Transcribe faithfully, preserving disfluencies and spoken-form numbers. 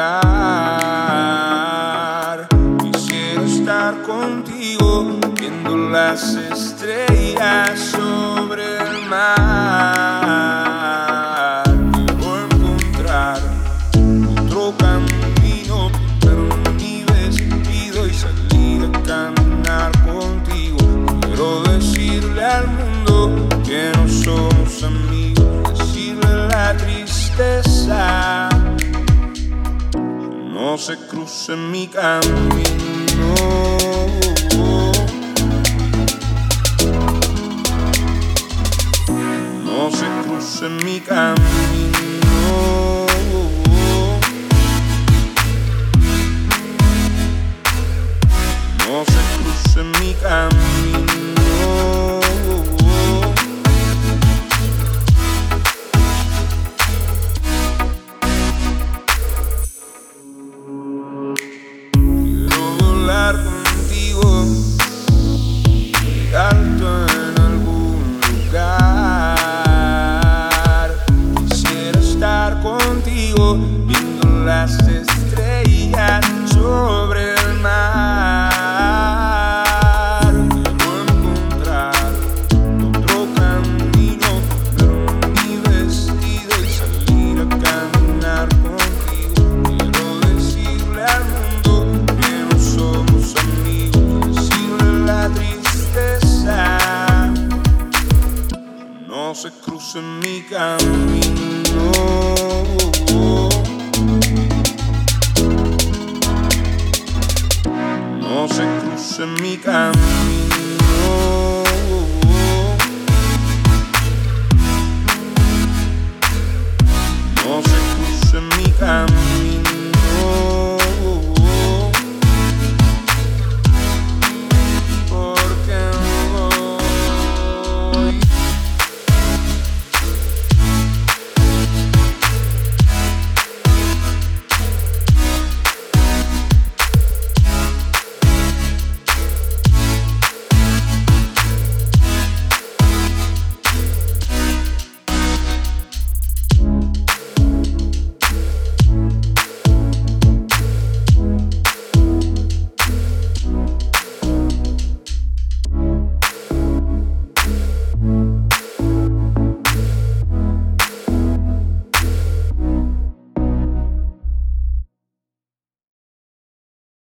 lugar. Quisiera estar contigo viendo las estrellas sobre el mar. Quiero encontrar otro camino, pero mi vestido y salir a caminar contigo. Quiero decirle al mundo que no somos amigos, decirle la tristeza no se cruce mi camino. No se cruce mi camino. No se cruce mi camino. Quiero volar contigo muy alto en algún lugar. Quisiera estar contigo viendo las estrellas sobre el mar. Quiero encontrar otro camino, pero mi vestido y salir a caminar contigo. Quiero decirle al mundo que no somos amigos, decirle la tristeza no se cruce mi camino. No se cruce mi camino. No se cruce mi camino.